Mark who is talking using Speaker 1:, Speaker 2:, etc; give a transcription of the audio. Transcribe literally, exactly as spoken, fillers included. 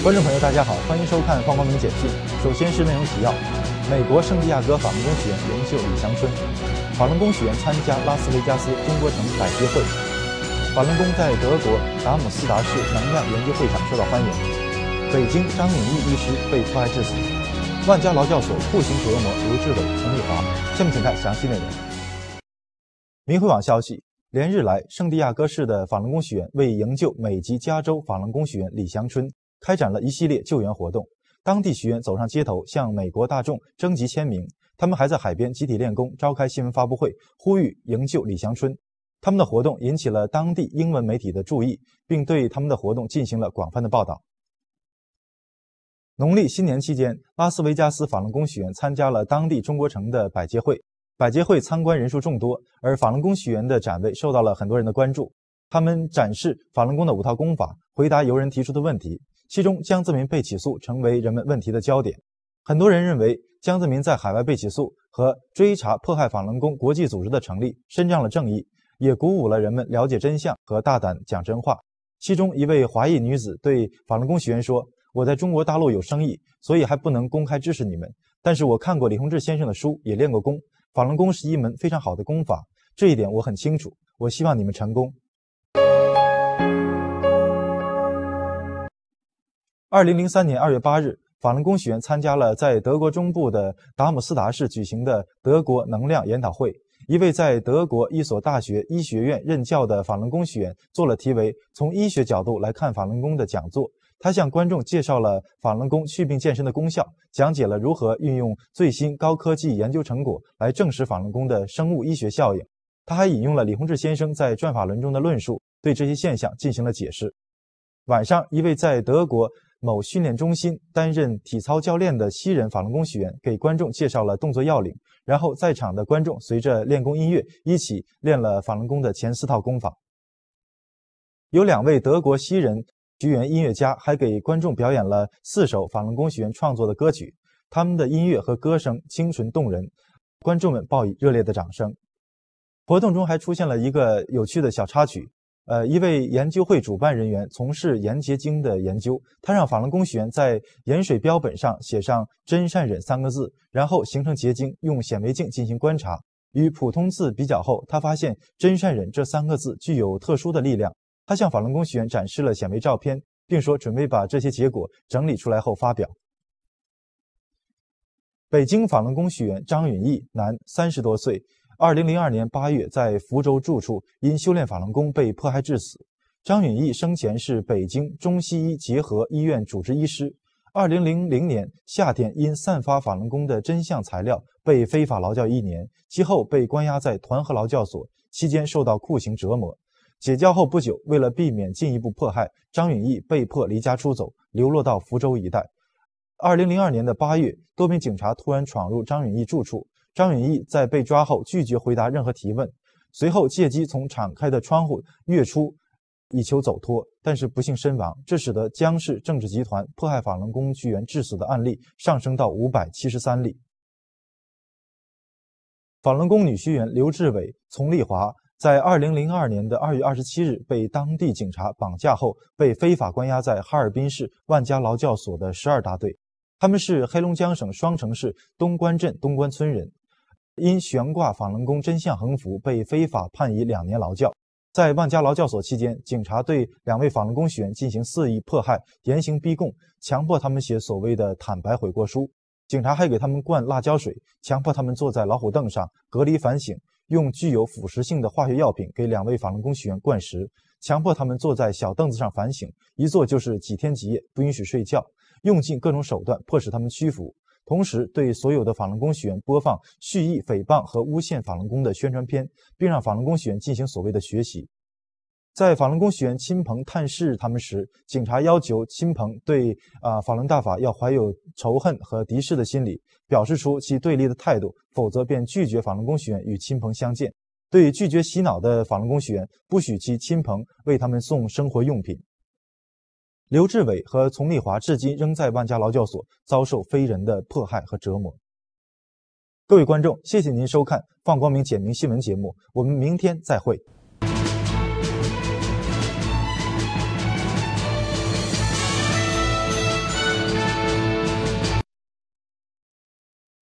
Speaker 1: 观众朋友，大家好，欢迎收看方光明简讯。首先是内容提要：美国圣地亚哥法轮功学员研究李祥春，法轮功学员参加拉斯维加斯中国城百节会。法轮功在德国达姆斯达市能量研究会上受到欢迎。北京张允义律师被迫害致死。万家劳教所酷刑折磨刘志伟、陈丽华。下面请看详细内容。明慧网消息，连日来，圣地亚哥市的法轮功学员为营救美籍加州法轮功学员李祥春，开展了一系列救援活动。当地学员走上街头，向美国大众征集签名。他们还在海边集体练功，召开新闻发布会，呼吁营救李祥春。他们的活动引起了当地英文媒体的注意，并对他们的活动进行了广泛的报道。农历新年期间，拉斯维加斯法轮功学员参加了当地中国城的百节会。百节会参观人数众多，而法轮功学员的展位受到了很多人的关注。他们展示法轮功的五套功法，回答游人提出的问题。其中，江泽民被起诉成为人们问题的焦点。很多人认为，江泽民在海外被起诉和追查迫害法轮功国际组织的成立，伸张了正义，也鼓舞了人们了解真相和大胆讲真话。其中一位华裔女子对法轮功学员说：“我在中国大陆有生意，所以还不能公开支持你们。但是我看过李洪志先生的书，也练过功。法轮功是一门非常好的功法，这一点我很清楚。我希望你们成功。”二零零三年二月八日，法轮功学员参加了在德国中部的达姆斯达市举行的德国能量研讨会。一位在德国一所大学医学院任教的法轮功学员做了题为“从医学角度来看法轮功”的讲座。他向观众介绍了法轮功祛病健身的功效，讲解了如何运用最新高科技研究成果来证实法轮功的生物医学效应。他还引用了李洪志先生在《转法轮》中的论述，对这些现象进行了解释。晚上，一位在德国某训练中心担任体操教练的西人法轮功学员给观众介绍了动作要领，然后在场的观众随着练功音乐一起练了法轮功的前四套功法。有两位德国西人学员音乐家还给观众表演了四首法轮功学员创作的歌曲，他们的音乐和歌声清纯动人，观众们报以热烈的掌声。活动中还出现了一个有趣的小插曲。呃，一位研究会主办人员从事盐结晶的研究，他让法轮功学员在盐水标本上写上真善忍三个字，然后形成结晶，用显微镜进行观察。与普通字比较后，他发现真善忍这三个字具有特殊的力量。他向法轮功学员展示了显微照片，并说准备把这些结果整理出来后发表。北京法轮功学员张允义，男，三十多岁。二零零二年八月，在福州住处因修炼法轮功被迫害致死。张允义生前是北京中西医结合医院主治医师。二零零零年夏天，因散发法轮功的真相材料被非法劳教一年，其后被关押在团河劳教所，期间受到酷刑折磨。解教后不久，为了避免进一步迫害，张允义被迫离家出走，流落到福州一带。二零零二年的八月，多名警察突然闯入张允义住处。张允义在被抓后拒绝回答任何提问，随后借机从敞开的窗户跃出，以求走脱，但是不幸身亡。这使得江氏政治集团迫害法轮功学员致死的案例上升到五百七十三例。法轮功女学员刘志伟、丛丽华在二零零二年的二月二十七日被当地警察绑架后，被非法关押在哈尔滨市万家劳教所的十二大队。他们是黑龙江省双城市东关镇东关村人，因悬挂法轮功真相横幅被非法判以两年劳教。在万家劳教所期间，警察对两位法轮功学员进行肆意迫害、严刑逼供，强迫他们写所谓的坦白悔过书。警察还给他们灌辣椒水，强迫他们坐在老虎凳上隔离反省，用具有腐蚀性的化学药品给两位法轮功学员灌食，强迫他们坐在小凳子上反省，一坐就是几天几夜，不允许睡觉，用尽各种手段迫使他们屈服。同时对所有的法轮功学员播放蓄意诽谤和诬陷法轮功的宣传片，并让法轮功学员进行所谓的学习。在法轮功学员亲朋探视他们时，警察要求亲朋对啊、呃、法轮大法要怀有仇恨和敌视的心理，表示出其对立的态度，否则便拒绝法轮功学员与亲朋相见。对拒绝洗脑的法轮功学员，不许其亲朋为他们送生活用品。刘志伟和丛丽华至今仍在万家劳教所遭受非人的迫害和折磨。各位观众，谢谢您收看放光明简明新闻节目，我们明天再会。